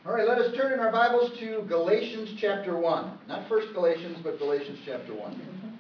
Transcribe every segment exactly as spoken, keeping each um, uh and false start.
All right, let us turn in our Bibles to Galatians chapter one. Not First Galatians, but Galatians chapter one.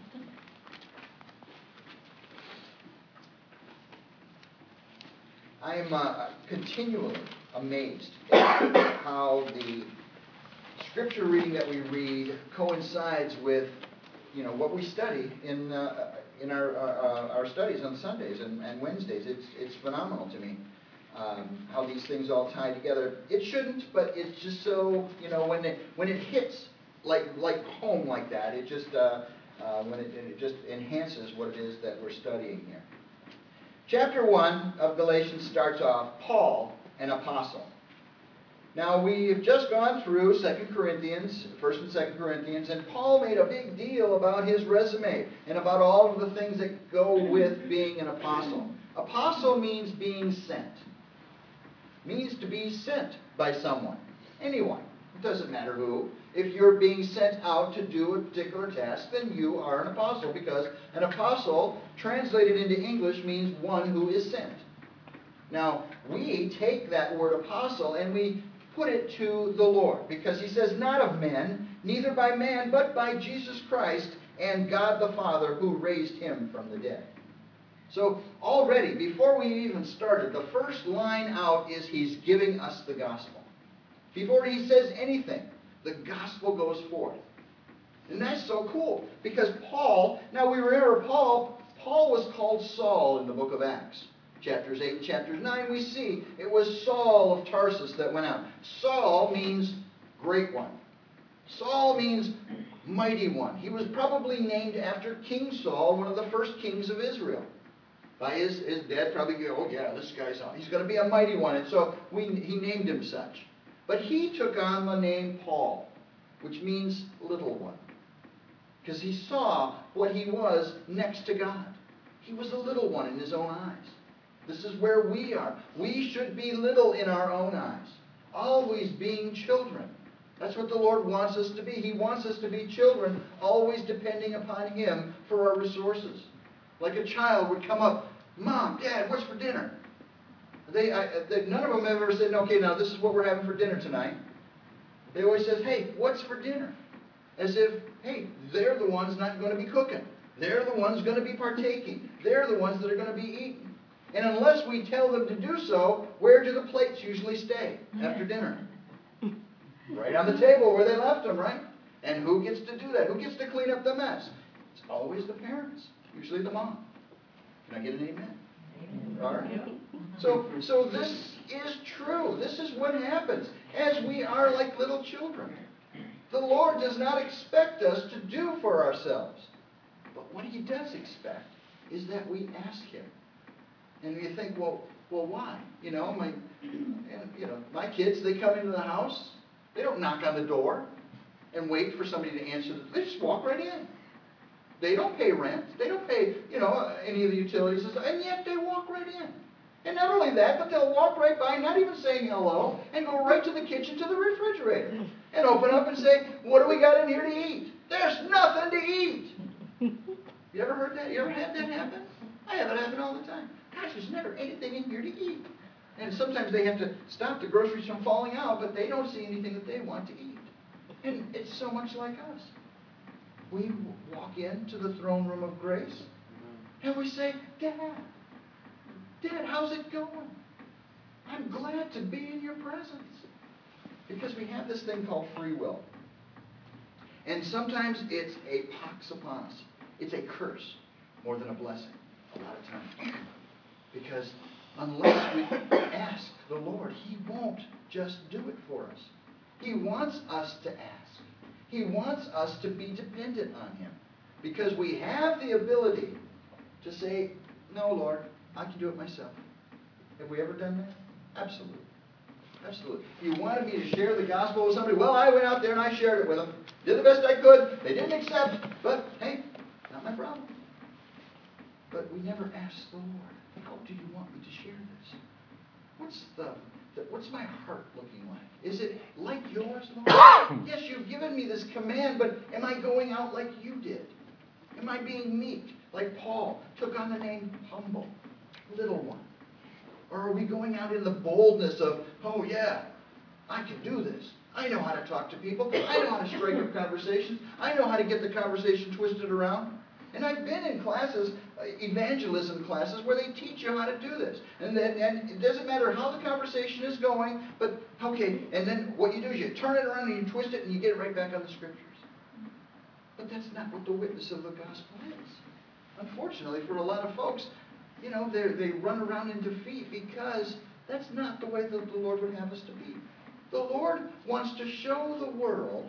I am uh, continually amazed at how the scripture reading that we read coincides with, you know, what we study in uh, in our uh, our studies on Sundays and, and Wednesdays. It's it's phenomenal to me. Um, how these things all tie together. It shouldn't, but it's just so, you know, when it when it hits like like home like that, it just uh, uh, when it, it just enhances what it is that we're studying here. Chapter one of Galatians starts off, Paul, an apostle. Now we've just gone through Second Corinthians, First and Second Corinthians, and Paul made a big deal about his resume and about all of the things that go with being an apostle. Apostle means being sent. Means to be sent by someone. Anyone. It doesn't matter who. If you're being sent out to do a particular task, then you are an apostle, because an apostle, translated into English, means one who is sent. Now, we take that word apostle and we put it to the Lord, because he says, not of men, neither by man, but by Jesus Christ and God the Father, who raised him from the dead. So already, before we even started, the first line out is he's giving us the gospel. Before he says anything, the gospel goes forth. And that's so cool, because Paul, now we remember Paul, Paul was called Saul in the book of Acts. Chapters eight and chapters nine, we see it was Saul of Tarsus that went out. Saul means great one. Saul means mighty one. He was probably named after King Saul, one of the first kings of Israel. By his, his dad probably go, oh yeah, this guy's on. He's going to be a mighty one. And so we, he named him such. But he took on the name Paul, which means little one. Because he saw what he was next to God. He was a little one in his own eyes. This is where we are. We should be little in our own eyes. Always being children. That's what the Lord wants us to be. He wants us to be children, always depending upon him for our resources. Like a child would come up, Mom, Dad, what's for dinner? They, I, they, none of them ever said, okay, now this is what we're having for dinner tonight. They always said, hey, what's for dinner? As if, hey, they're the ones not going to be cooking. They're the ones going to be partaking. They're the ones that are going to be eating. And unless we tell them to do so, where do the plates usually stay after dinner? Right on the table where they left them, right? And who gets to do that? Who gets to clean up the mess? It's always the parents. Usually the mom. Can I get an amen? Amen. All right. So, so this is true. This is what happens as we are like little children. The Lord does not expect us to do for ourselves. But what he does expect is that we ask him. And you think, well, well, why? You know, my, you know, my kids, they come into the house. They don't knock on the door and wait for somebody to answer. The, they just walk right in. They don't pay rent. They don't pay, you know, any of the utilities and stuff. And yet they walk right in. And not only that, but they'll walk right by, not even saying hello, and go right to the kitchen, to the refrigerator. And open up and say, what do we got in here to eat? There's nothing to eat. You ever heard that? You ever had that happen? I have it happen all the time. Gosh, there's never anything in here to eat. And sometimes they have to stop the groceries from falling out, but they don't see anything that they want to eat. And it's so much like us. We walk into the throne room of grace, and we say, Dad, Dad, how's it going? I'm glad to be in your presence. Because we have this thing called free will. And sometimes it's a pox upon us. It's a curse more than a blessing a lot of times. Because unless we ask the Lord, he won't just do it for us. He wants us to ask. He wants us to be dependent on him. Because we have the ability to say, no, Lord, I can do it myself. Have we ever done that? Absolutely. Absolutely. You wanted me to share the gospel with somebody? Well, I went out there and I shared it with them. Did the best I could. They didn't accept, but hey, not my problem. But we never asked the Lord, how do you want me to share this? What's the, the what's my heart looking like? Is it like yours, Lord? Yes, you've given me this command, but am I going out like you did? Am I being meek, like Paul took on the name humble, little one? Or are we going out in the boldness of, oh yeah, I can do this. I know how to talk to people. I know how to strike up conversations. I know how to get the conversation twisted around. And I've been in classes, uh, evangelism classes, where they teach you how to do this. And then and it doesn't matter how the conversation is going, but okay, and then what you do is you turn it around and you twist it and you get it right back on the scriptures. But that's not what the witness of the gospel is. Unfortunately, for a lot of folks, you know, they they run around in defeat because that's not the way that the Lord would have us to be. The Lord wants to show the world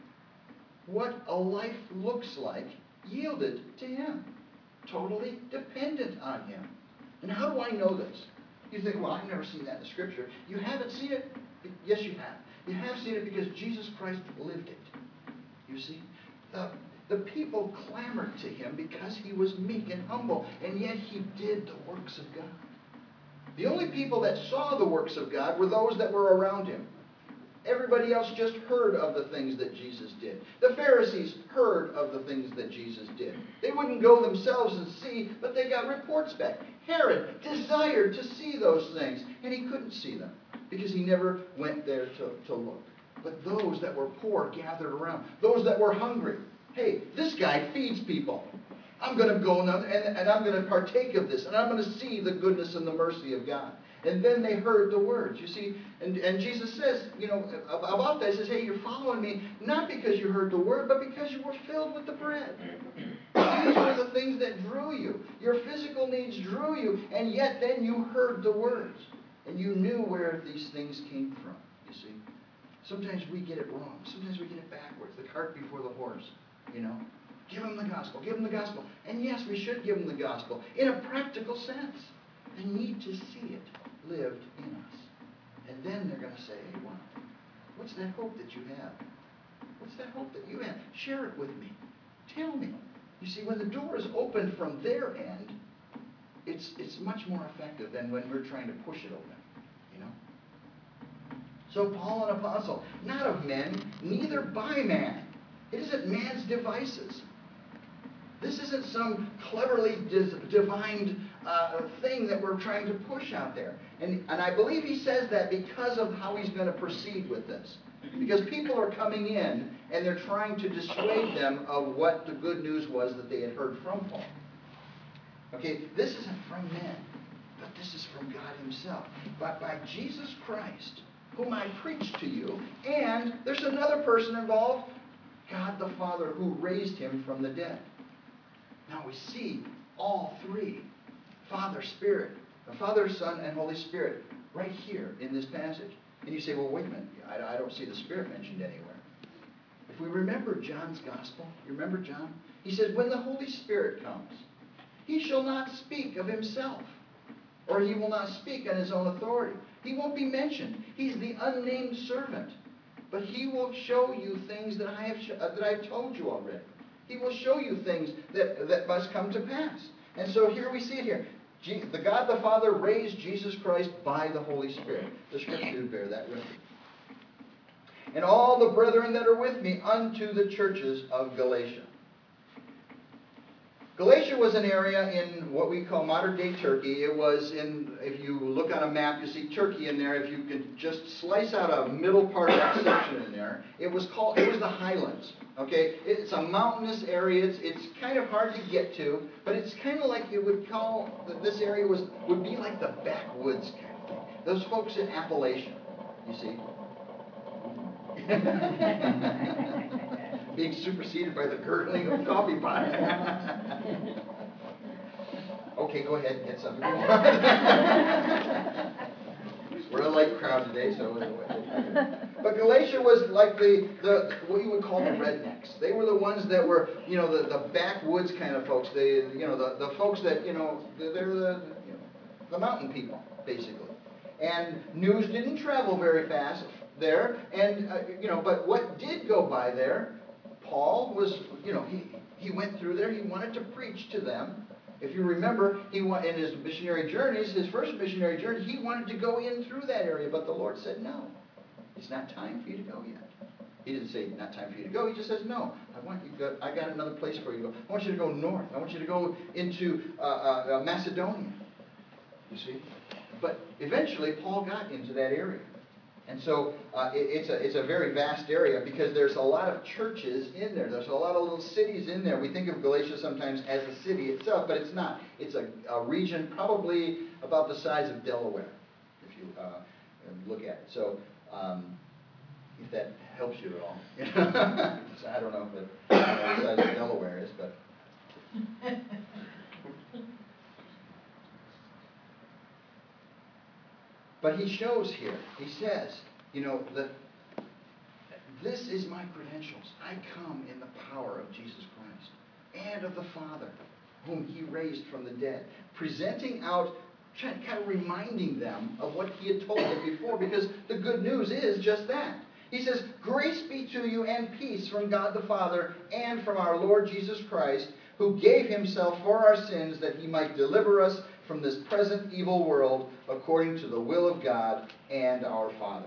what a life looks like yielded to Him, totally dependent on Him. And how do I know this? You think, well, I've never seen that in the Scripture. You haven't seen it? Yes, you have. You have seen it because Jesus Christ lived it. You see? The, the people clamored to Him because He was meek and humble, and yet He did the works of God. The only people that saw the works of God were those that were around Him. Everybody else just heard of the things that Jesus did. The Pharisees heard of the things that Jesus did. They wouldn't go themselves and see, but they got reports back. Herod desired to see those things, and he couldn't see them because he never went there to, to look. But those that were poor gathered around. Those that were hungry. Hey, this guy feeds people. I'm going to go and, and, and I'm going to partake of this, and I'm going to see the goodness and the mercy of God. And then they heard the words, you see. And, and Jesus says, you know, about that, he says, hey, you're following me not because you heard the word, but because you were filled with the bread. These were the things that drew you. Your physical needs drew you, and yet then you heard the words. And you knew where these things came from, you see. Sometimes we get it wrong. Sometimes we get it backwards, the cart before the horse, you know. Give them the gospel, give them the gospel. And yes, we should give them the gospel in a practical sense. They need to see it lived in us. And then they're going to say, hey, wow, what's that hope that you have? What's that hope that you have? Share it with me. Tell me. You see, when the door is open from their end, it's, it's much more effective than when we're trying to push it open, you know? So Paul, an apostle, not of men, neither by man. It isn't man's devices. This isn't some cleverly divined uh, thing that we're trying to push out there. And, and I believe he says that because of how he's going to proceed with this. Because people are coming in and they're trying to dissuade them of what the good news was that they had heard from Paul. Okay, this isn't from men, but this is from God Himself. But by Jesus Christ, whom I preach to you, and there's another person involved, God the Father, who raised Him from the dead. Now we see all three, Father, Spirit, Father, Son, and Holy Spirit, right here in this passage. And you say, well, wait a minute, I, I don't see the Spirit mentioned anywhere. If we remember John's Gospel, you remember John? He says, when the Holy Spirit comes, He shall not speak of Himself, or He will not speak on His own authority. He won't be mentioned. He's the unnamed servant. But He will show you things that I have uh, that I've told you already. He will show you things that, that must come to pass. And so here we see it here. Je the God the Father raised Jesus Christ by the Holy Spirit. The Scriptures bear that record. And all the brethren that are with me unto the churches of Galatia. Galatia was an area in what we call modern-day Turkey. It was in, if you look on a map, you see Turkey in there. If you could just slice out a middle part of that section in there, it was called, it was the Highlands. Okay, it's a mountainous area. It's, it's kind of hard to get to, but it's kind of like you would call, this area was would be like the backwoods kind of thing. Those folks in Appalachia, you see. Being superseded by the gurgling of coffee pot. Okay, go ahead and get something. We're a light crowd today, so. But Galatia was like the, the what you would call the rednecks. They were the ones that were, you know, the, the backwoods kind of folks. They, you know, the, the folks that, you know, they're the, you know, the mountain people, basically. And news didn't travel very fast there. And, uh, you know, but what did go by there, Paul was, you know, he, he went through there. He wanted to preach to them. If you remember, he went, in his missionary journeys, his first missionary journey, he wanted to go in through that area. But the Lord said, no, it's not time for you to go yet. He didn't say, not time for you to go. He just says, no, I want you to go, I got another place for you to go. I want you to go north. I want you to go into uh, uh, Macedonia. You see? But eventually, Paul got into that area. And so uh, it, it's, a, it's a very vast area because there's a lot of churches in there. There's a lot of little cities in there. We think of Galatia sometimes as a city itself, but it's not. It's a, a region probably about the size of Delaware, if you uh, look at it. So um, if that helps you at all. I don't know if it, I don't know what the size of Delaware is, but... But he shows here, he says, you know, that this is my credentials. I come in the power of Jesus Christ and of the Father, whom he raised from the dead. Presenting out, kind of reminding them of what he had told them before, because the good news is just that. He says, grace be to you and peace from God the Father and from our Lord Jesus Christ, who gave himself for our sins that he might deliver us from this present evil world according to the will of God and our Father.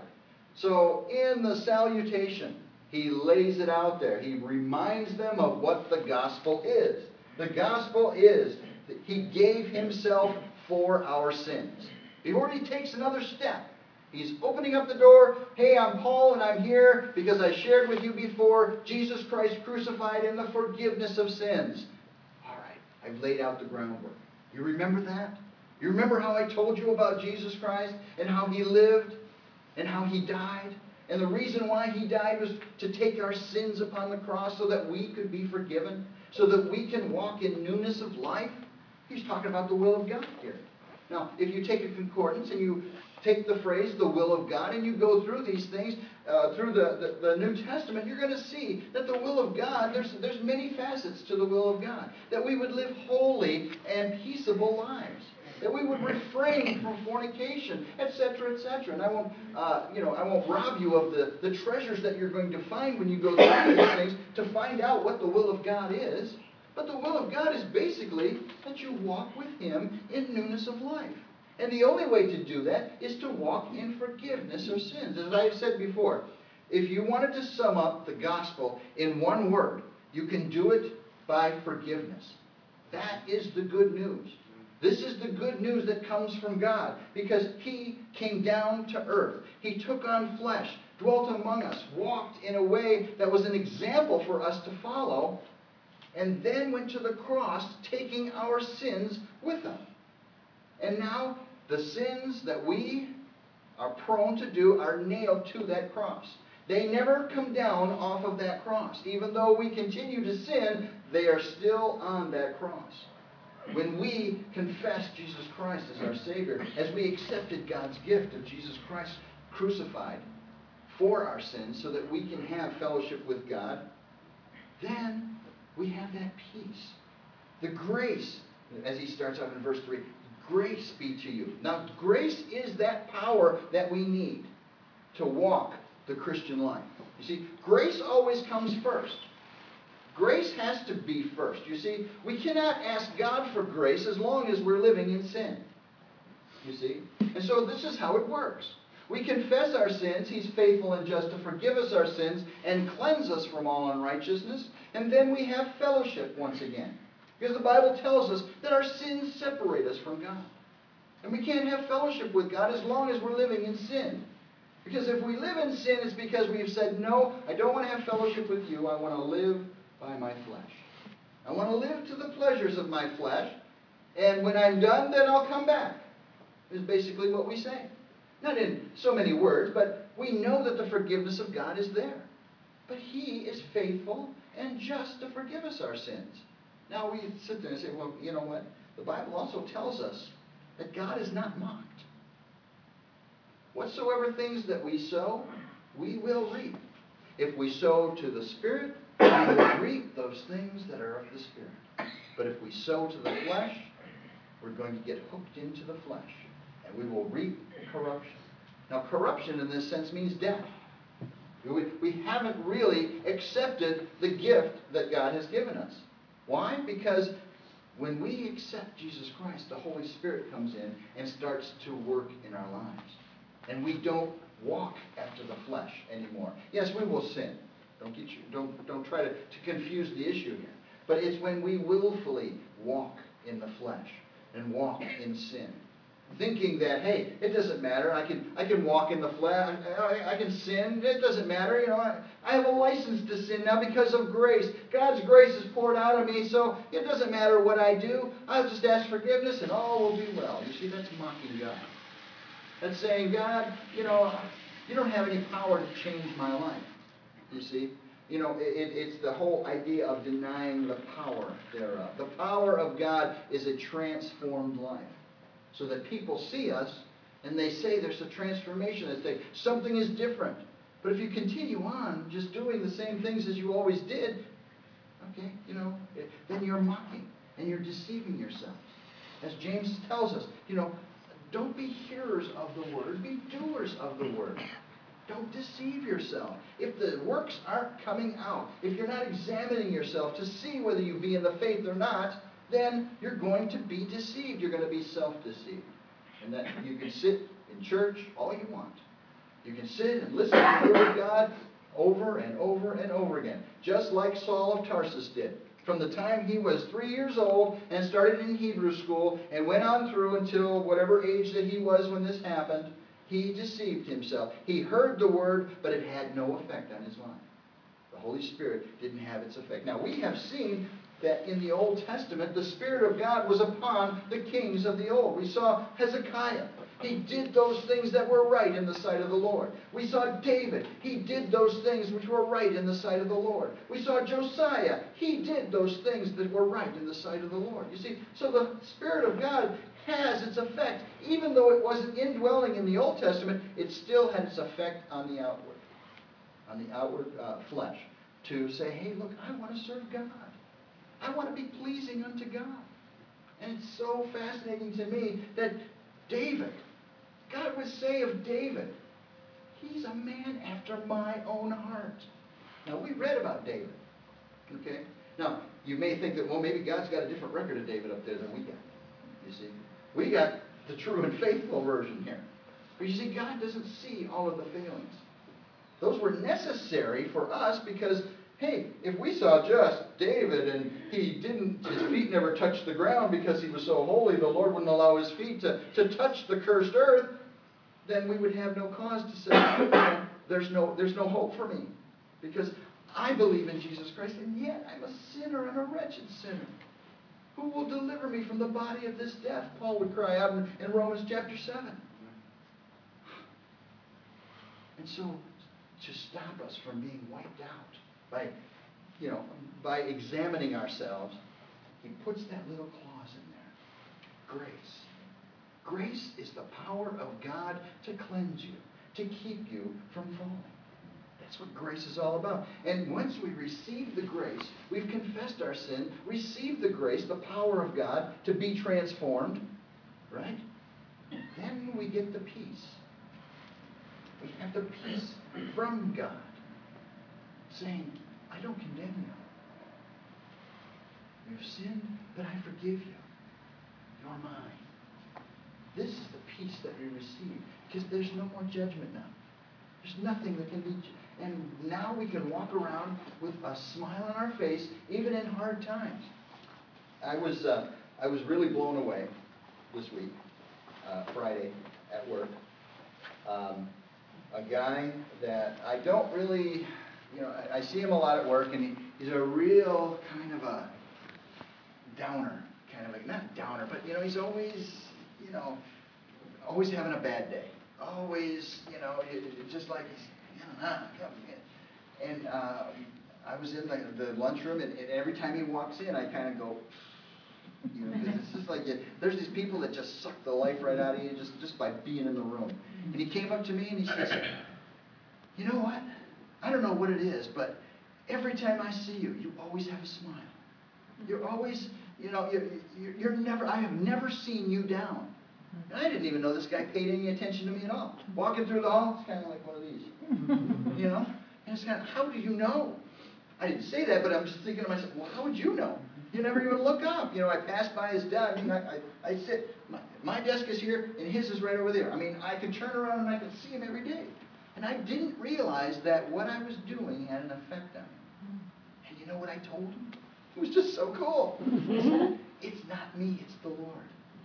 So in the salutation, he lays it out there. He reminds them of what the gospel is. The gospel is that he gave himself for our sins. Before he takes another step, he's opening up the door. Hey, I'm Paul and I'm here because I shared with you before Jesus Christ crucified and the forgiveness of sins. All right, I've laid out the groundwork. You remember that? You remember how I told you about Jesus Christ and how he lived and how he died? And the reason why he died was to take our sins upon the cross so that we could be forgiven, so that we can walk in newness of life. He's talking about the will of God here. Now, if you take a concordance and you take the phrase, the will of God, and you go through these things, uh, through the, the, the New Testament, you're going to see that the will of God, there's, there's many facets to the will of God. That we would live holy and peaceable lives. That we would refrain from fornication, et cetera, et cetera. And I won't, uh, you know, I won't rob you of the, the treasures that you're going to find when you go through these things to find out what the will of God is. But the will of God is basically that you walk with him in newness of life. And the only way to do that is to walk in forgiveness of sins. As I have said before, if you wanted to sum up the gospel in one word, you can do it by forgiveness. That is the good news. This is the good news that comes from God, because he came down to earth. He took on flesh, dwelt among us, walked in a way that was an example for us to follow, and then went to the cross, taking our sins with him. And now the sins that we are prone to do are nailed to that cross. They never come down off of that cross. Even though we continue to sin, they are still on that cross. When we confess Jesus Christ as our Savior, as we accepted God's gift of Jesus Christ crucified for our sins so that we can have fellowship with God, then we have that peace. The grace, as he starts out in verse three, grace be to you. Now, grace is that power that we need to walk the Christian life. You see, grace always comes first. Grace has to be first. You see, we cannot ask God for grace as long as we're living in sin. You see? And so this is how it works. We confess our sins. He's faithful and just to forgive us our sins and cleanse us from all unrighteousness. And then we have fellowship once again. Because the Bible tells us that our sins separate us from God. And we can't have fellowship with God as long as we're living in sin. Because if we live in sin, it's because we've said, no, I don't want to have fellowship with you. I want to live by my flesh. I want to live to the pleasures of my flesh. And when I'm done, then I'll come back. Is basically what we say. Not in so many words, but we know that the forgiveness of God is there. But he is faithful and just to forgive us our sins. Now we sit there and say, well, you know what? The Bible also tells us that God is not mocked. Whatsoever things that we sow, we will reap. If we sow to the Spirit, we will reap those things that are of the Spirit. But if we sow to the flesh, we're going to get hooked into the flesh. And we will reap corruption. Now corruption in this sense means death. We, we haven't really accepted the gift that God has given us. Why? Because when we accept Jesus Christ, the Holy Spirit comes in and starts to work in our lives. And we don't walk after the flesh anymore. Yes, we will sin. Don't get you, don't, don't try to, to confuse the issue here. But it's when we willfully walk in the flesh and walk in sin. thinking that, hey, it doesn't matter. I can I can walk in the flesh. I, I can sin. It doesn't matter. You know, I, I have a license to sin now because of grace. God's grace is poured out on me, so it doesn't matter what I do. I'll just ask forgiveness and all will be well. You see, that's mocking God. That's saying, God, you know, you don't have any power to change my life. You see? You know, it, it's the whole idea of denying the power thereof. The power of God is a transformed life. So that people see us and they say there's a transformation. They say something is different. But if you continue on just doing the same things as you always did, okay, you know, then you're mocking and you're deceiving yourself. As James tells us, you know, don't be hearers of the word, be doers of the word. Don't deceive yourself. If the works aren't coming out, if you're not examining yourself to see whether you be in the faith or not, then you're going to be deceived. You're going to be self-deceived. And that you can sit in church all you want. You can sit and listen to the Word of God over and over and over again, just like Saul of Tarsus did. From the time he was three years old and started in Hebrew school and went on through until whatever age that he was when this happened, he deceived himself. He heard the Word, but it had no effect on his life. The Holy Spirit didn't have its effect. Now, we have seen that in the Old Testament, the Spirit of God was upon the kings of the old. We saw Hezekiah. He did those things that were right in the sight of the Lord. We saw David. He did those things which were right in the sight of the Lord. We saw Josiah. He did those things that were right in the sight of the Lord. You see, so the Spirit of God has its effect. Even though it wasn't indwelling in the Old Testament, it still had its effect on the outward, on the outward uh, flesh, to say, hey, look, I want to serve God. I want to be pleasing unto God. And it's so fascinating to me that David, God would say of David, he's a man after my own heart. Now, we read about David. Okay? Now, you may think that, well, maybe God's got a different record of David up there than we got. You see? We got the true and faithful version here. But you see, God doesn't see all of the failings. Those were necessary for us because, hey, if we saw just David and he didn't, his feet never touched the ground because he was so holy, the Lord wouldn't allow his feet to, to touch the cursed earth, then we would have no cause to say, you know, there's no, there's no hope for me. Because I believe in Jesus Christ, and yet I'm a sinner, I'm a wretched sinner. Who will deliver me from the body of this death? Paul would cry out in, in Romans chapter seven. And so, to stop us from being wiped out by, you know, by examining ourselves, he puts that little clause in there. Grace. Grace is the power of God to cleanse you, to keep you from falling. That's what grace is all about. And once we receive the grace, we've confessed our sin, received the grace, the power of God to be transformed, right? Then we get the peace. We have the peace from God, saying, I don't condemn you. You've sinned, but I forgive you. You're mine. This is the peace that we receive, because there's no more judgment now. There's nothing that can be, and now we can walk around with a smile on our face, even in hard times. I was, uh, I was really blown away this week, uh, Friday, at work. Um, a guy that I don't really, you know, I, I see him a lot at work, and he, he's a real kind of a downer, kind of like, not downer, but, you know, he's always, you know, always having a bad day. Always, you know, it, it just like he's, you know, and uh, I was in the, the lunchroom, and, and every time he walks in, I kind of go, you know, because it's just like, you, there's these people that just suck the life right out of you just, just by being in the room. And he came up to me and he says, you know what? I don't know what it is, but every time I see you, you always have a smile. You're always, you know, you're, you're never, I have never seen you down. And I didn't even know this guy paid any attention to me at all. Walking through the hall, it's kind of like one of these. You know? And it's kind of, how do you know? I didn't say that, but I'm just thinking to myself, well, how would you know? You never even look up. You know, I passed by his desk, and I, I, I sit, my, my desk is here, and his is right over there. I mean, I could turn around and I could see him every day. And I didn't realize that what I was doing had an effect on him. And you know what I told him? It was just so cool. I said, it's not me, it's the Lord.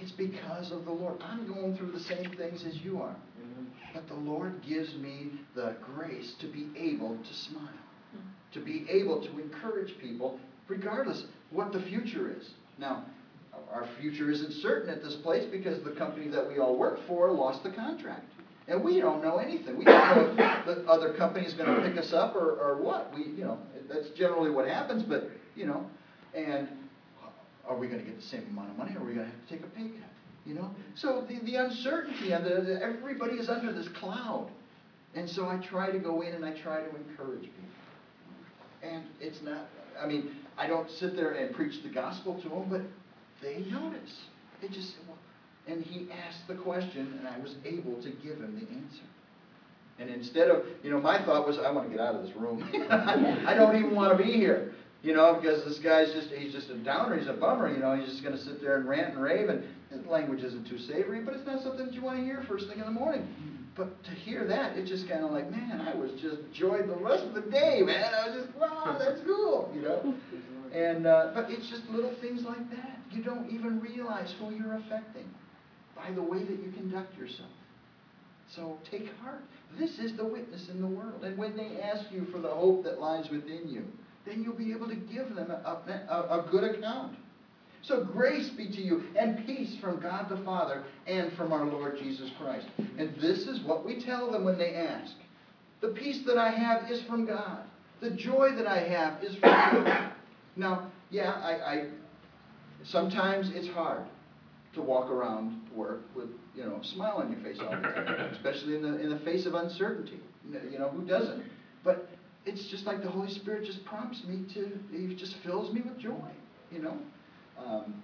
It's because of the Lord. I'm going through the same things as you are. But the Lord gives me the grace to be able to smile, to be able to encourage people, regardless what the future is. Now, our future isn't certain at this place because the company that we all work for lost the contract. And we don't know anything. We don't know if the other company is going to pick us up or, or what. We, you know, that's generally what happens, but, you know, and are we going to get the same amount of money, or are we going to have to take a pay cut? You know? So the, the uncertainty, and the, the, everybody is under this cloud. And so I try to go in and I try to encourage people. And it's not, I mean, I don't sit there and preach the gospel to them, but they notice. They just, and he asked the question, and I was able to give him the answer. And instead of, you know, my thought was, I want to get out of this room. I don't even want to be here. You know, because this guy's just, he's just a downer, he's a bummer, you know, he's just going to sit there and rant and rave, and his language isn't too savory, but it's not something that you want to hear first thing in the morning. But to hear that, it's just kind of like, man, I was just enjoyed the rest of the day, man. I was just, wow, that's cool, you know. And, uh, but it's just little things like that. You don't even realize who you're affecting by the way that you conduct yourself. So take heart. This is the witness in the world. And when they ask you for the hope that lies within you, then you'll be able to give them a, a, a good account. So grace be to you, and peace from God the Father and from our Lord Jesus Christ. And this is what we tell them when they ask. The peace that I have is from God. The joy that I have is from God. Now, yeah, I, I sometimes it's hard to walk around work with, you know, a smile on your face all the time, especially in the in the face of uncertainty. You know, who doesn't? But it's just like the Holy Spirit just prompts me to, He just fills me with joy, you know. Um,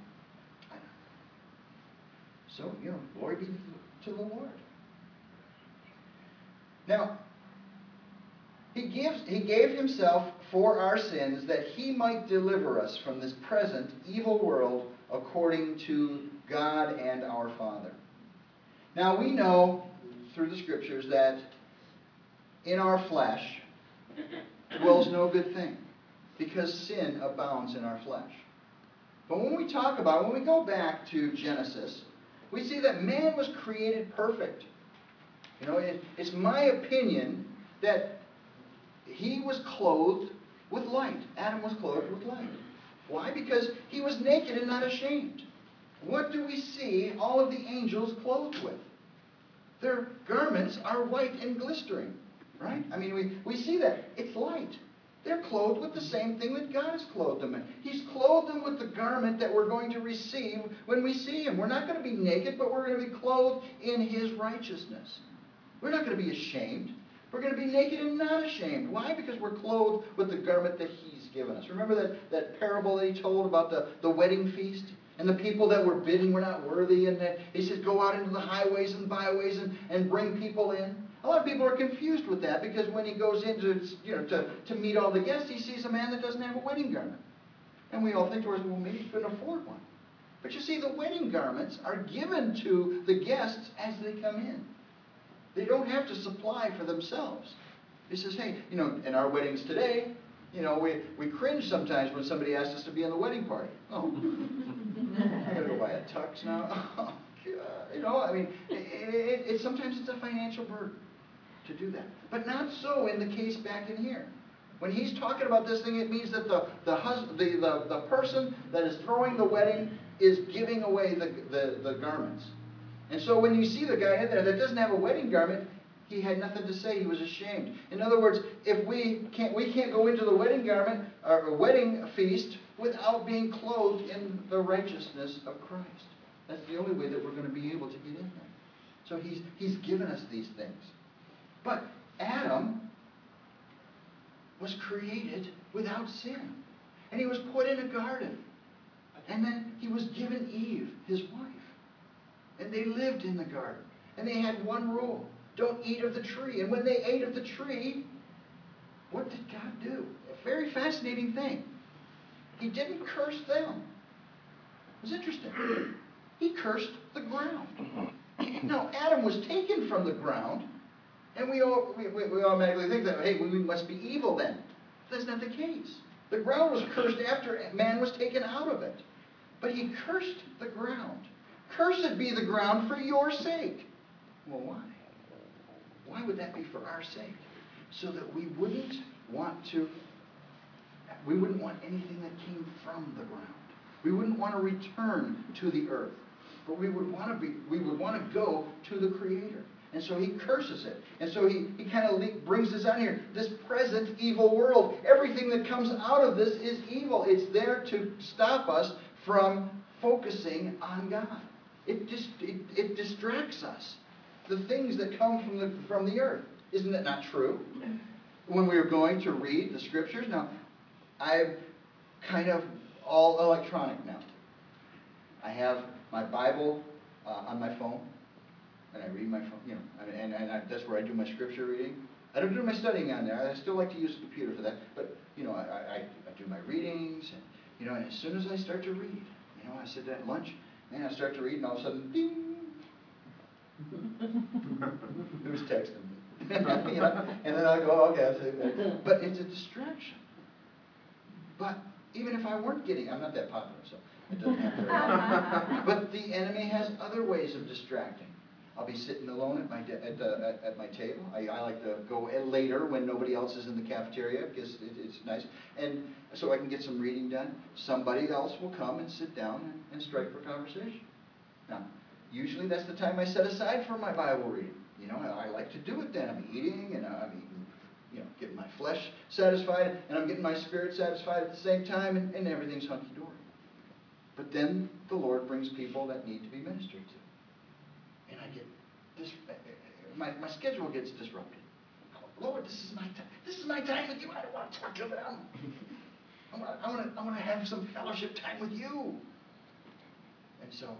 so, you know, glory be to the Lord. Now, He gives, He gave Himself for our sins that He might deliver us from this present evil world according to God and our Father. Now, we know through the Scriptures that in our flesh dwells no good thing, because sin abounds in our flesh. But when we talk about, when we go back to Genesis, we see that man was created perfect. You know, it, it's my opinion that he was clothed with light. Adam was clothed with light. Why? Because he was naked and not ashamed. What do we see all of the angels clothed with? Their garments are white and glistering. Right? I mean, we, we see that. It's light. They're clothed with the same thing that God has clothed them in. He's clothed them with the garment that we're going to receive when we see Him. We're not going to be naked, but we're going to be clothed in His righteousness. We're not going to be ashamed. We're going to be naked and not ashamed. Why? Because we're clothed with the garment that He's given us. Remember that, that parable that He told about the, the wedding feast? And the people that were bidding were not worthy. And He says, go out into the highways and byways and, and bring people in. A lot of people are confused with that, because when he goes in to, you know, to, to meet all the guests, he sees a man that doesn't have a wedding garment. And we all think to ourselves, well, maybe he couldn't afford one. But you see, the wedding garments are given to the guests as they come in. They don't have to supply for themselves. He says, hey, you know, in our weddings today, you know, we, we cringe sometimes when somebody asks us to be in the wedding party. Oh, I gotta go buy a tux now. Oh, God. You know, I mean, it, it, it, sometimes it's a financial burden to do that. But not so in the case back in here. When he's talking about this thing, it means that the, the, hus- the, the, the person that is throwing the wedding is giving away the, the, the garments. And so when you see the guy in there that doesn't have a wedding garment, he had nothing to say. He was ashamed. In other words, if we can't, we can't go into the wedding garment or a wedding feast without being clothed in the righteousness of Christ. That's the only way that we're going to be able to get in there. So he's, he's given us these things. But Adam was created without sin. And he was put in a garden. And then he was given Eve, his wife. And they lived in the garden. And they had one rule. Don't eat of the tree. And when they ate of the tree, what did God do? A very fascinating thing. He didn't curse them. It was interesting. He cursed the ground. Now, Adam was taken from the ground. And we, all, we, we automatically think that, hey, we must be evil then. That's not the case. The ground was cursed after man was taken out of it. But he cursed the ground. Cursed be the ground for your sake. Well, why? Why would that be for our sake? So that we wouldn't want to, we wouldn't want anything that came from the ground. We wouldn't want to return to the earth. But we would want to be, we would want to go to the Creator. And so he curses it. And so he, he kind of brings this out here. This present evil world. Everything that comes out of this is evil. It's there to stop us from focusing on God. It just it, it distracts us. The things that come from the from the earth. Isn't that not true? When we were going to read the scriptures, now I'm kind of all electronic now. I have my Bible uh, on my phone. And I read my phone, you know, and, and I, that's where I do my scripture reading. I don't do my studying on there. I still like to use the computer for that. But, you know, I, I, I do my readings. And, you know, and as soon as I start to read, you know, I sit at lunch, and I start to read, and all of a sudden, ding. Who's texting me? You know? And then I go, oh, okay. I'll say that. But it's a distraction. But even if I weren't getting, I'm not that popular, so it doesn't happen very often. But the enemy has other ways of distracting. I'll be sitting alone at my at, the, at, at my table. I, I like to go later when nobody else is in the cafeteria because it, it's nice, and so I can get some reading done. Somebody else will come and sit down and, and strike for conversation. Now, usually that's the time I set aside for my Bible reading. You know, I, I like to do it then. I'm eating and I'm eating, you know, getting my flesh satisfied and I'm getting my spirit satisfied at the same time, and, and everything's hunky dory. But then the Lord brings people that need to be ministered to. And I get this, my, my schedule gets disrupted. Lord, this is my time. This is my time with you. I don't want to talk to them. I want, I want to, I want to have some fellowship time with you. And so,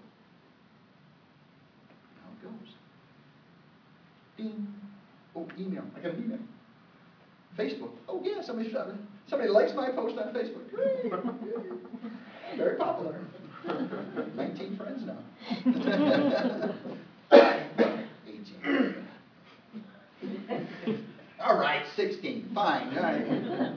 how it goes. Ding. Oh, email. I got an email. Facebook. Oh yeah, somebody somebody likes my post on Facebook. Great. I'm very popular. nineteen friends now. eighteen. All right, sixteen. Fine. All right.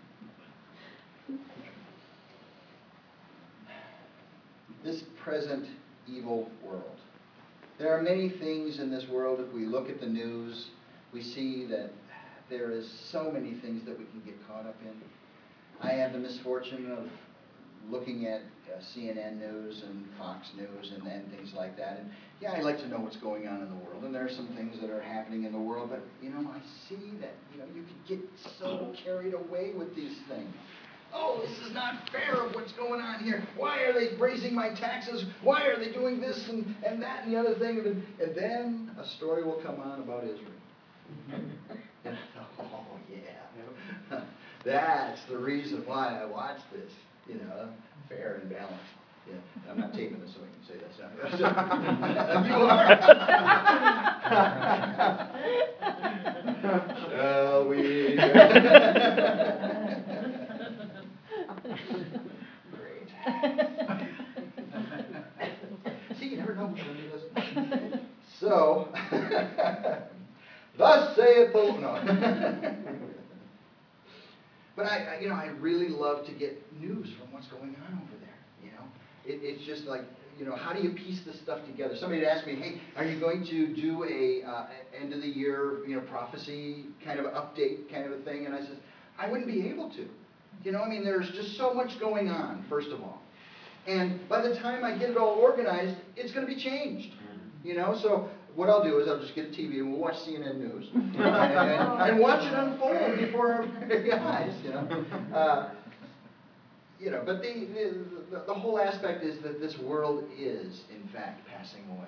This present evil world. There are many things in this world. If we look at the news, we see that there is so many things that we can get caught up in. I had the misfortune of looking at uh, C N N News and Fox News and, and things like that. And yeah, I like to know what's going on in the world. And there are some things that are happening in the world. But, you know, I see that, you know, you can get so carried away with these things. Oh, this is not fair of what's going on here. Why are they raising my taxes? Why are they doing this and, and that and the other thing? And, and then a story will come on about Israel. And, oh, yeah. That's the reason why I watch this. You know, fair and balanced. Yeah, I'm not taping this so I can say that. You are. Shall we? Great. See, you never know when you listen. So, thus saith the Lord. No. But I, I, you know, I really love to get news from what's going on over there. You know, it, it's just like, you know, how do you piece this stuff together? Somebody had asked me, hey, are you going to do a uh, end of the year, you know, prophecy kind of update kind of a thing? And I said, I wouldn't be able to. You know, I mean, there's just so much going on, first of all. And by the time I get it all organized, it's going to be changed. You know, so what I'll do is I'll just get a T V and we'll watch C N N News and, and, and watch it unfold before our very eyes. You know, uh, you know. But the, the the whole aspect is that this world is, in fact, passing away.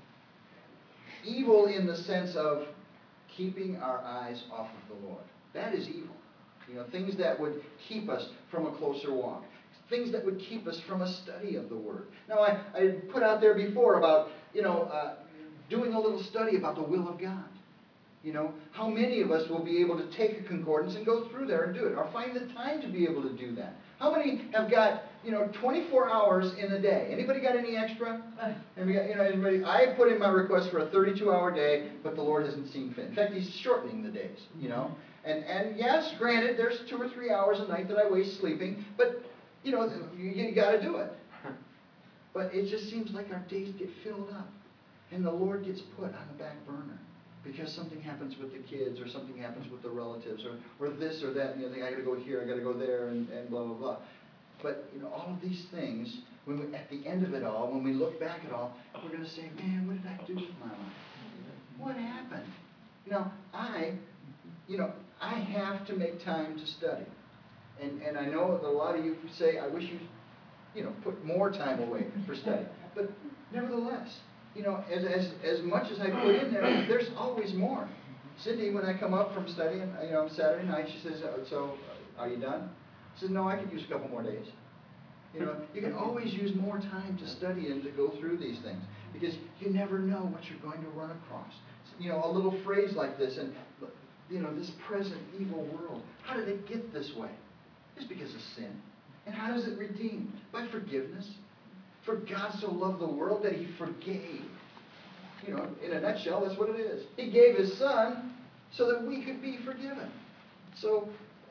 Evil in the sense of keeping our eyes off of the Lord. That is evil. You know, things that would keep us from a closer walk. Things that would keep us from a study of the Word. Now, I, I put out there before about, you know, uh, doing a little study about the will of God. You know, how many of us will be able to take a concordance and go through there and do it, or find the time to be able to do that? How many have got, you know, twenty-four hours in a day? Anybody got any extra? Anybody got, you know, anybody? I put in my request for a thirty-two hour day, but the Lord hasn't seen fit. In fact, He's shortening the days, you know. And, and yes, granted, there's two or three hours a night that I waste sleeping, but, you know, you, you got to do it. But it just seems like our days get filled up. And the Lord gets put on the back burner. Because something happens with the kids, or something happens with the relatives, or, or this or that, and the other thing, I gotta go here, I gotta go there, and, and blah, blah, blah. But, you know, all of these things, when we, at the end of it all, when we look back at all, we're gonna say, man, what did I do with my life? What happened? You know, I, you know, I have to make time to study. And, and I know that a lot of you say, I wish you, you know, put more time away for study. But nevertheless, you know, as, as, as much as I put in there, there's always more. Cindy, when I come up from studying, you know, Saturday night, she says, oh, so, are you done? I said, no, I could use a couple more days. You know, you can always use more time to study and to go through these things. Because you never know what you're going to run across. You know, a little phrase like this, and, you know, this present evil world, how did it get this way? It's because of sin. And how does it redeem? By forgiveness. For God so loved the world that He forgave. You know, in a nutshell, that's what it is. He gave His Son so that we could be forgiven. So,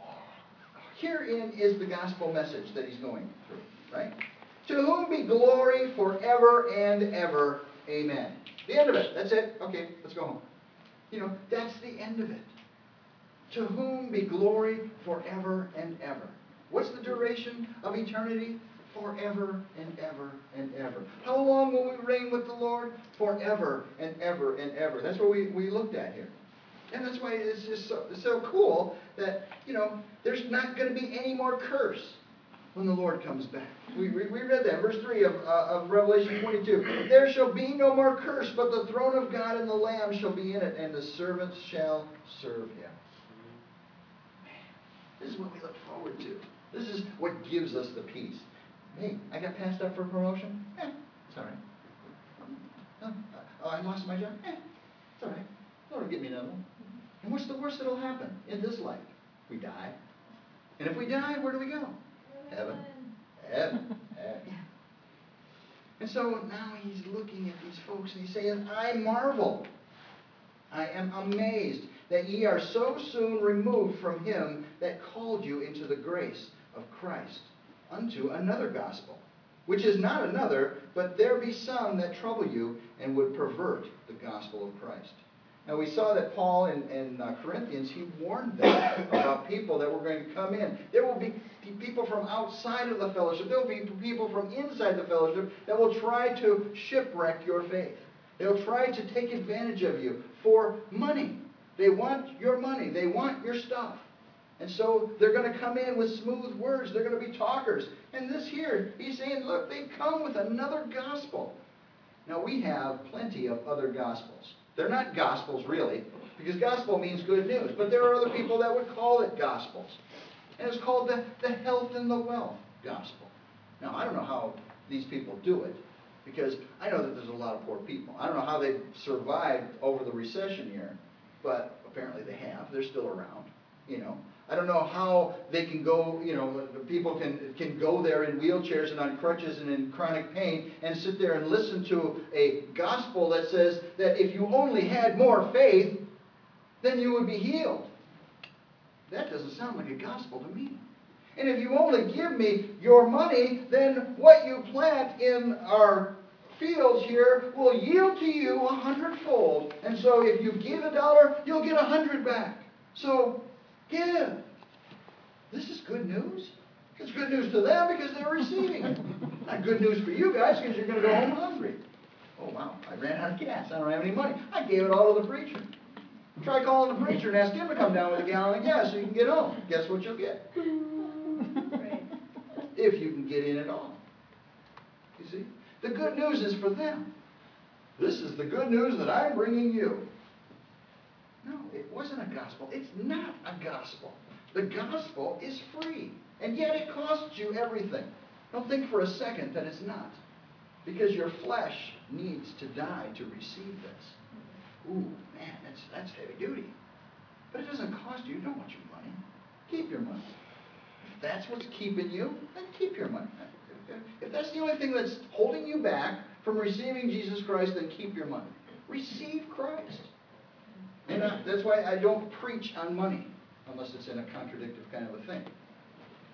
herein is the gospel message that He's going through, right? To whom be glory forever and ever. Amen. The end of it. That's it. Okay, let's go home. You know, that's the end of it. To whom be glory forever and ever. What's the duration of eternity? Forever and ever and ever. How long will we reign with the Lord? Forever and ever and ever. That's what we, we looked at here. And that's why it's just so, so cool that, you know, there's not going to be any more curse when the Lord comes back. We, we, we read that in verse three of, uh, of Revelation twenty-two. There shall be no more curse, but the throne of God and the Lamb shall be in it, and the servants shall serve Him. Man, this is what we look forward to. This is what gives us the peace. Hey, I got passed up for a promotion? Eh, it's all right. Oh, I lost my job? Eh, it's all right. Lord will give me another one. And what's the worst that'll happen in this life? We die. And if we die, where do we go? Heaven. Heaven. Heaven. And so now He's looking at these folks and He's saying, I marvel. I am amazed that ye are so soon removed from Him that called you into the grace of Christ, unto another gospel, which is not another, but there be some that trouble you and would pervert the gospel of Christ. Now we saw that Paul in, in uh, Corinthians, he warned them about people that were going to come in. There will be people from outside of the fellowship. There will be people from inside the fellowship that will try to shipwreck your faith. They'll try to take advantage of you for money. They want your money. They want your stuff. And so they're going to come in with smooth words. They're going to be talkers. And this here, he's saying, look, they come with another gospel. Now we have plenty of other gospels. They're not gospels really, because gospel means good news. But there are other people that would call it gospels. And it's called the, the health and the wealth gospel. Now I don't know how these people do it, because I know that there's a lot of poor people. I don't know how they survived over the recession year, but apparently they have. They're still around, you know. I don't know how they can go, you know, people can, can go there in wheelchairs and on crutches and in chronic pain and sit there and listen to a gospel that says that if you only had more faith, then you would be healed. That doesn't sound like a gospel to me. And if you only give me your money, then what you plant in our fields here will yield to you a hundredfold. And so if you give a dollar, you'll get a hundred back. So give. This is good news. It's good news to them because they're receiving it. Not good news for you guys because you're going to go home hungry. Oh, wow, I ran out of gas. I don't have any money. I gave it all to the preacher. Try calling the preacher and ask him to come down with a gallon of gas so you can get home. Guess what you'll get? If you can get in at all. You see? The good news is for them. This is the good news that I'm bringing you. No, it wasn't a gospel. It's not a gospel. The gospel is free. And yet it costs you everything. Don't think for a second that it's not. Because your flesh needs to die to receive this. Ooh, man, that's, that's heavy duty. But it doesn't cost you. You don't want your money. Keep your money. If that's what's keeping you, then keep your money. If that's the only thing that's holding you back from receiving Jesus Christ, then keep your money. Receive Christ. And I, that's why I don't preach on money, unless it's in a contradictory kind of a thing.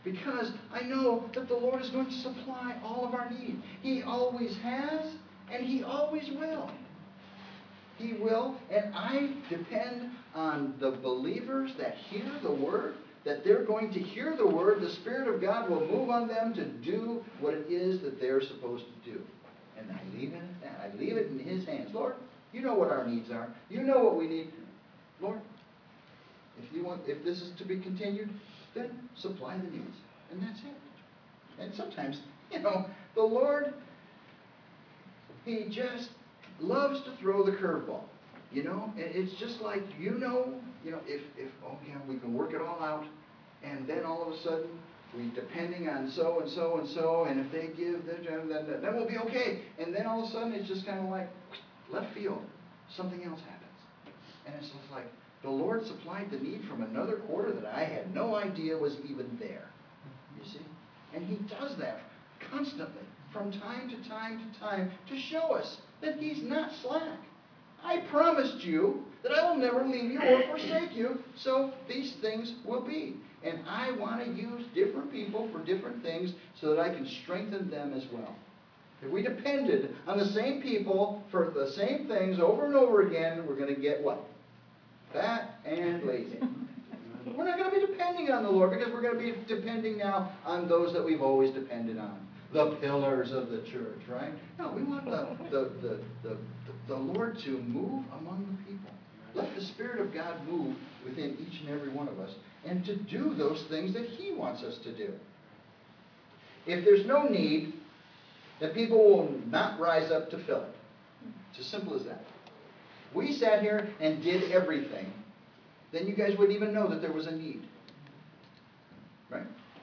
Because I know that the Lord is going to supply all of our need. He always has, and He always will. He will, and I depend on the believers that hear the Word, that they're going to hear the Word. The Spirit of God will move on them to do what it is that they're supposed to do. And I leave it at that. I leave it in His hands. Lord, you know what our needs are. You know what we need. Lord, if you want, if this is to be continued, then supply the needs. And that's it. And sometimes, you know, the Lord, He just loves to throw the curveball. You know, and it's just like, you know, you know, if, if, oh yeah, we can work it all out, and then all of a sudden, we depending on so and so and so, and if they give, then, then, then we'll be okay. And then all of a sudden, it's just kind of like, left field. Something else happens. And it's just like, the Lord supplied the need from another quarter that I had no idea was even there. You see? And He does that constantly, from time to time to time, to show us that He's not slack. I promised you that I will never leave you or forsake you, so these things will be. And I want to use different people for different things so that I can strengthen them as well. If we depended on the same people for the same things over and over again, we're going to get what? Fat and lazy. We're not going to be depending on the Lord because we're going to be depending now on those that we've always depended on. The pillars of the church, right? No, we want the, the, the, the, the Lord to move among the people. Let the Spirit of God move within each and every one of us and to do those things that He wants us to do. If there's no need, then people will not rise up to fill it. It's as simple as that. We sat here and did everything, then you guys wouldn't even know that there was a need. Right?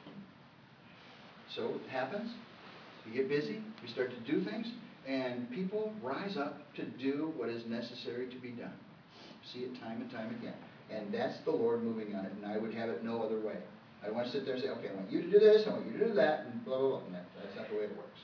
So it happens. We get busy. We start to do things. And people rise up to do what is necessary to be done. See it time and time again. And that's the Lord moving on it. And I would have it no other way. I don't want to sit there and say, okay, I want you to do this, I want you to do that, and blah, blah, blah. And that, that's not the way it works.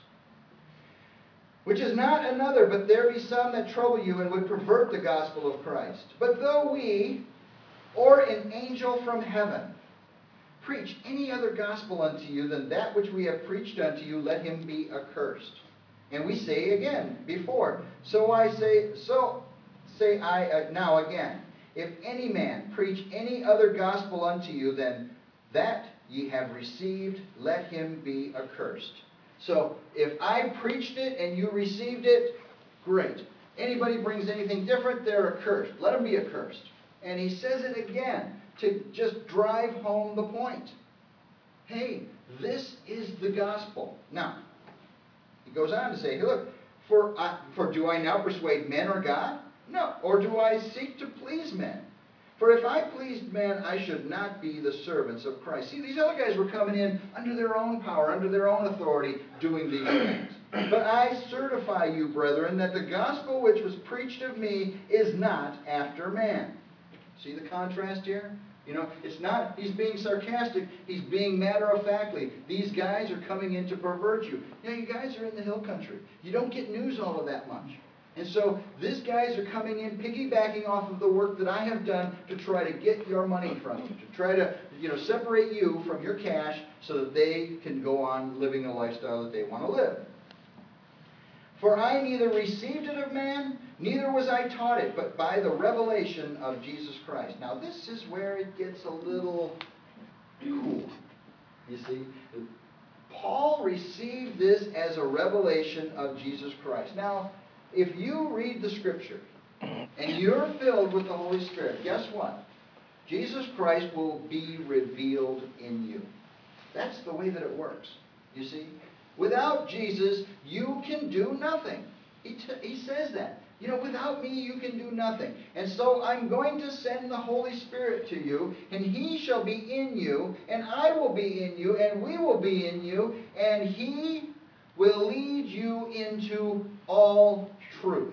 Which is not another, but there be some that trouble you and would pervert the gospel of Christ. But though we, or an angel from heaven, preach any other gospel unto you than that which we have preached unto you, let him be accursed. And we say again before, so I say, so say I uh, now again, if any man preach any other gospel unto you than that ye have received, let him be accursed. So if I preached it and you received it, great. Anybody brings anything different, they're accursed. Let them be accursed. And he says it again to just drive home the point. Hey, this is the gospel. Now, he goes on to say, hey, look, for, uh, for do I now persuade men or God? No. Or do I seek to please men? For if I pleased men, I should not be the servants of Christ. See, these other guys were coming in under their own power, under their own authority, doing these things. But I certify you, brethren, that the gospel which was preached of me is not after man. See the contrast here? You know, it's not, he's being sarcastic, he's being matter-of-factly. These guys are coming in to pervert you. You know, you guys are in the hill country. You don't get news all of that much. And so these guys are coming in, piggybacking off of the work that I have done to try to get your money from you, to try to, you know, separate you from your cash so that they can go on living a lifestyle that they want to live. For I neither received it of man, neither was I taught it, but by the revelation of Jesus Christ. Now this is where it gets a little cool. You see, Paul received this as a revelation of Jesus Christ. Now, if you read the Scripture and you're filled with the Holy Spirit, guess what? Jesus Christ will be revealed in you. That's the way that it works, you see. Without Jesus, you can do nothing. He, t he says that. You know, without me, you can do nothing. And so I'm going to send the Holy Spirit to you, and He shall be in you, and I will be in you, and we will be in you, and He will lead you into all truth.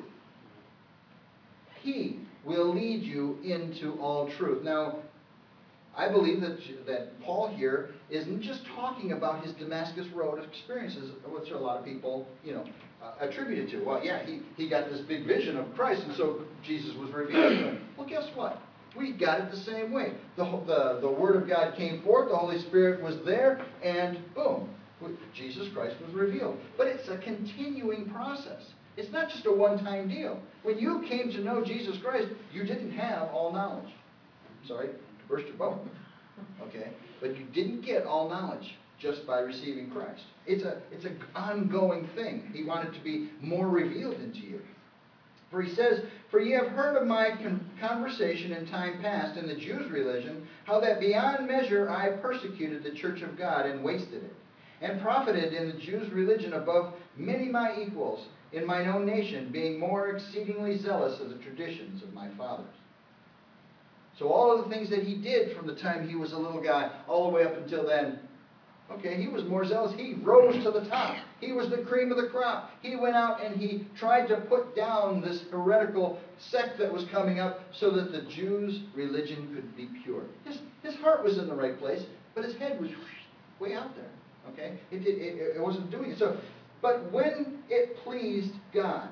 He will lead you into all truth. Now, I believe that, that Paul here isn't just talking about his Damascus Road experiences, which a lot of people, you know, uh, attributed to. Well, yeah, he, he got this big vision of Christ, and so Jesus was revealed to him. Well, guess what? We got it the same way. The, the, the Word of God came forth, the Holy Spirit was there, and boom, Jesus Christ was revealed. But it's a continuing process. It's not just a one-time deal. When you came to know Jesus Christ, you didn't have all knowledge. Sorry to burst your bubble. Okay? But you didn't get all knowledge just by receiving Christ. It's a, it's an ongoing thing. He wanted to be more revealed into you. For he says, "For ye have heard of my con conversation in time past in the Jews' religion, how that beyond measure I persecuted the church of God and wasted it, and profited in the Jews' religion above many my equals in mine own nation, being more exceedingly zealous of the traditions of my fathers." So all of the things that he did from the time he was a little guy all the way up until then, okay, he was more zealous. He rose to the top. He was the cream of the crop. He went out and he tried to put down this heretical sect that was coming up so that the Jews' religion could be pure. His, his heart was in the right place, but his head was way out there. Okay? It, it, it, it wasn't doing it. So, but when it pleased God,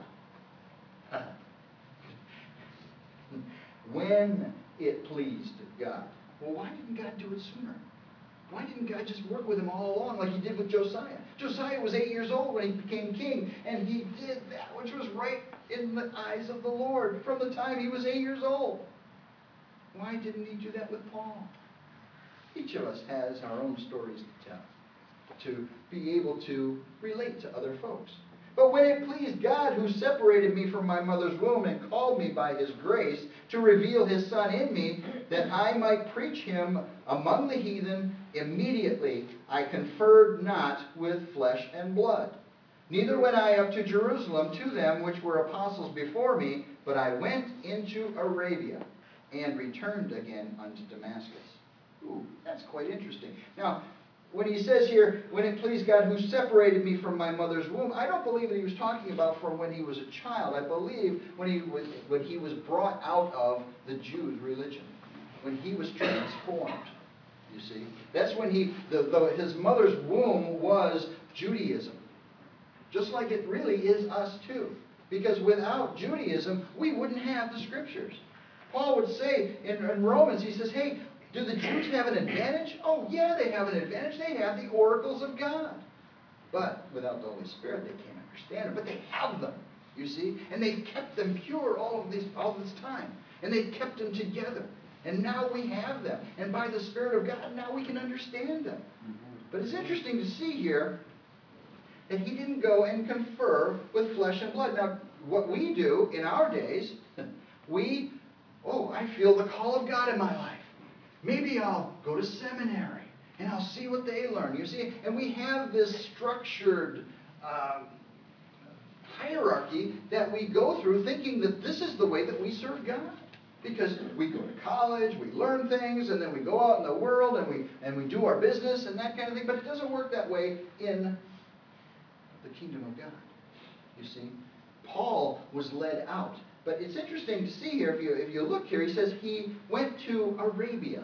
when it pleased God, well, why didn't God do it sooner? Why didn't God just work with him all along like he did with Josiah? Josiah was eight years old when he became king, and he did that which was right in the eyes of the Lord from the time he was eight years old. Why didn't he do that with Paul? Each of us has our own stories to tell, to be able to relate to other folks. But when it pleased God, who separated me from my mother's womb and called me by his grace to reveal his Son in me, that I might preach him among the heathen, immediately I conferred not with flesh and blood. Neither went I up to Jerusalem to them which were apostles before me, but I went into Arabia, and returned again unto Damascus. Ooh, that's quite interesting. Now, when he says here, when it pleased God who separated me from my mother's womb, I don't believe that he was talking about from when he was a child. I believe when he was, when he was brought out of the Jews' religion, when he was transformed, you see. That's when he, the, the, his mother's womb was Judaism. Just like it really is us too. Because without Judaism, we wouldn't have the Scriptures. Paul would say in, in Romans, he says, hey, do the Jews have an advantage? Oh, yeah, they have an advantage. They have the oracles of God. But without the Holy Spirit, they can't understand it. But they have them, you see. And they've kept them pure all of these, all this time. And they've kept them together. And now we have them. And by the Spirit of God, now we can understand them. But it's interesting to see here that he didn't go and confer with flesh and blood. Now, what we do in our days, we, oh, I feel the call of God in my life. Maybe I'll go to seminary and I'll see what they learn. You see, and we have this structured um, hierarchy that we go through thinking that this is the way that we serve God. Because we go to college, we learn things, and then we go out in the world and we, and we do our business and that kind of thing. But it doesn't work that way in the kingdom of God. You see, Paul was led out. But it's interesting to see here, if you, if you look here, he says he went to Arabia.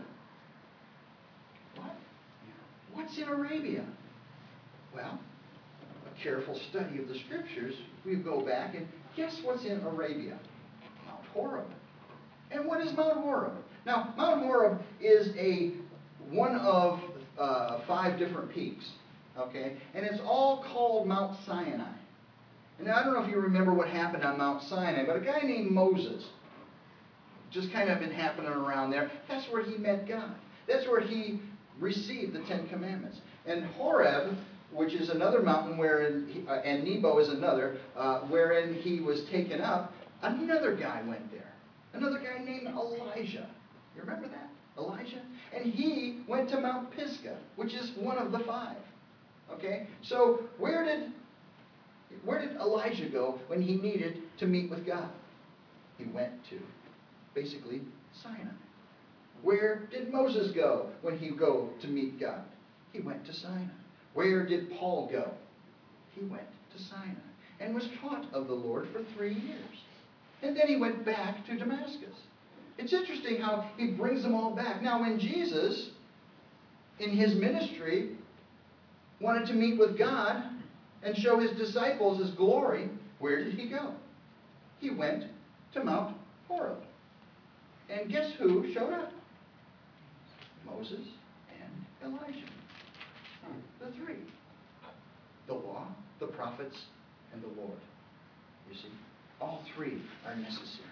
What? What's in Arabia? Well, a careful study of the Scriptures, we go back and guess what's in Arabia? Mount Horeb. And what is Mount Horeb? Now, Mount Horeb is a one of uh, five different peaks. Okay? And it's all called Mount Sinai. And I don't know if you remember what happened on Mount Sinai, but a guy named Moses, just kind of been happening around there, that's where he met God. That's where he received the Ten Commandments. And Horeb, which is another mountain wherein, he, uh, and Nebo is another, uh, wherein he was taken up, another guy went there. Another guy named Elijah. You remember that? Elijah? And he went to Mount Pisgah, which is one of the five. Okay? So where did, where did Elijah go when he needed to meet with God? He went to, basically, Sinai. Where did Moses go when he go to meet God? He went to Sinai. Where did Paul go? He went to Sinai and was taught of the Lord for three years. And then he went back to Damascus. It's interesting how he brings them all back. Now, when Jesus, in his ministry, wanted to meet with God and show his disciples his glory, where did he go? He went to Mount Horeb. And guess who showed up? Moses and Elijah. The three. The law, the prophets, and the Lord. You see, all three are necessary.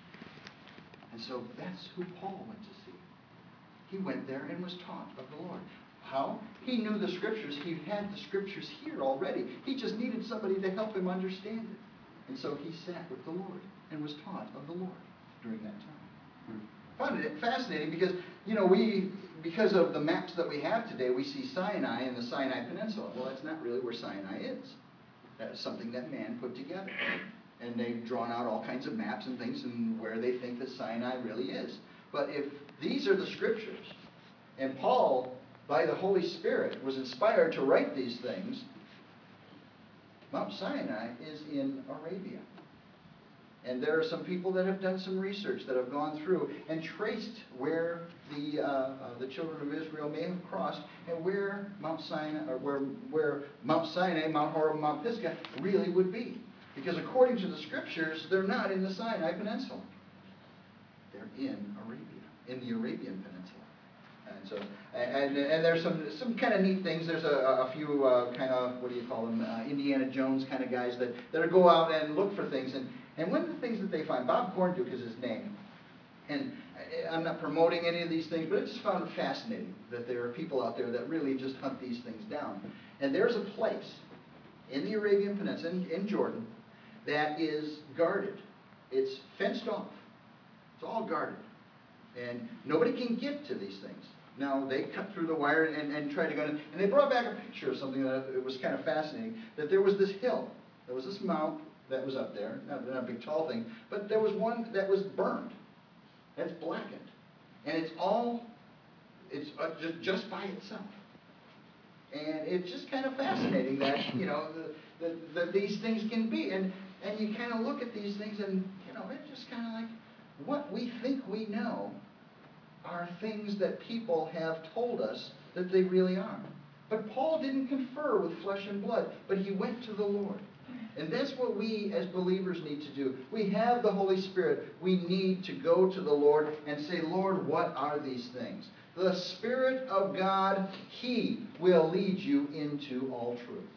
And so that's who Paul went to see. He went there and was taught of the Lord. How? He knew the Scriptures. He had the Scriptures here already. He just needed somebody to help him understand it. And so he sat with the Lord and was taught of the Lord during that time. Found it fascinating because, you know, we, because of the maps that we have today, we see Sinai and the Sinai Peninsula. Well, that's not really where Sinai is. That is something that man put together. And they've drawn out all kinds of maps and things and where they think that Sinai really is. But if these are the Scriptures, and Paul, by the Holy Spirit, was inspired to write these things, Mount Sinai is in Arabia. And there are some people that have done some research that have gone through and traced where the uh, uh, the children of Israel may have crossed and where Mount Sinai, or where where Mount Sinai, Mount Horeb, Mount Pisgah really would be. Because according to the Scriptures, they're not in the Sinai Peninsula. They're in Arabia, in the Arabian Peninsula. And so, and and there's some some kind of neat things. There's a, a few uh, kind of, what do you call them, uh, Indiana Jones kind of guys that that go out and look for things. And and one of the things that they find, Bob Cornduke is his name, and I'm not promoting any of these things, but I just found it fascinating that there are people out there that really just hunt these things down. And there's a place in the Arabian Peninsula, in, in Jordan, that is guarded. It's fenced off. It's all guarded. And nobody can get to these things. Now, they cut through the wire and, and tried to go in. And they brought back a picture of something that it was kind of fascinating, that there was this hill. There was this mount that was up there, not, not a big tall thing, but there was one that was burned. That's blackened. And it's all, it's uh, just, just by itself. And it's just kind of fascinating that, you know, the, the, the, these things can be. And, and you kind of look at these things and, you know, it's just kind of like, what we think we know are things that people have told us that they really are. But Paul didn't confer with flesh and blood, but he went to the Lord. And that's what we as believers need to do. We have the Holy Spirit. We need to go to the Lord and say, Lord, what are these things? The Spirit of God, He will lead you into all truth.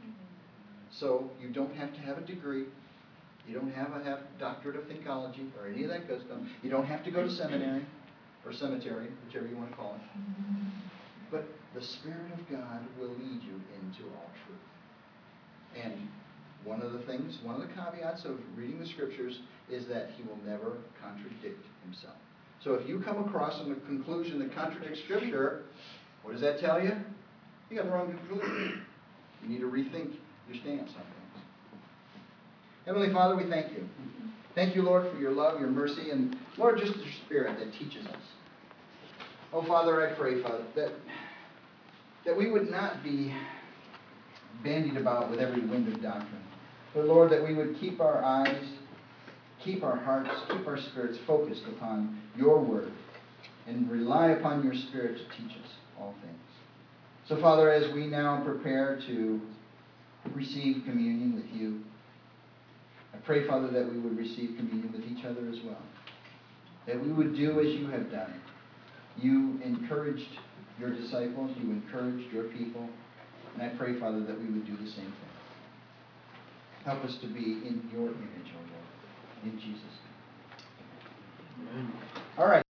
So you don't have to have a degree. You don't have a have doctorate of theology or any of that good stuff. You don't have to go to seminary or cemetery, whichever you want to call it. But the Spirit of God will lead you into all truth. And one of the things, one of the caveats of reading the Scriptures is that He will never contradict Himself. So if you come across a conclusion that contradicts Scripture, what does that tell you? You got the wrong conclusion. You need to rethink your stance on things. Heavenly Father, we thank you. Thank you, Lord, for your love, your mercy, and Lord, just your Spirit that teaches us. Oh, Father, I pray, Father, that, that we would not be bandied about with every wind of doctrine. But Lord, that we would keep our eyes, keep our hearts, keep our spirits focused upon your word and rely upon your Spirit to teach us all things. So, Father, as we now prepare to receive communion with you, I pray, Father, that we would receive communion with each other as well. That we would do as you have done. You encouraged your disciples, you encouraged your people, and I pray, Father, that we would do the same thing. Help us to be in your image, O Lord. In Jesus' name. Amen. All right.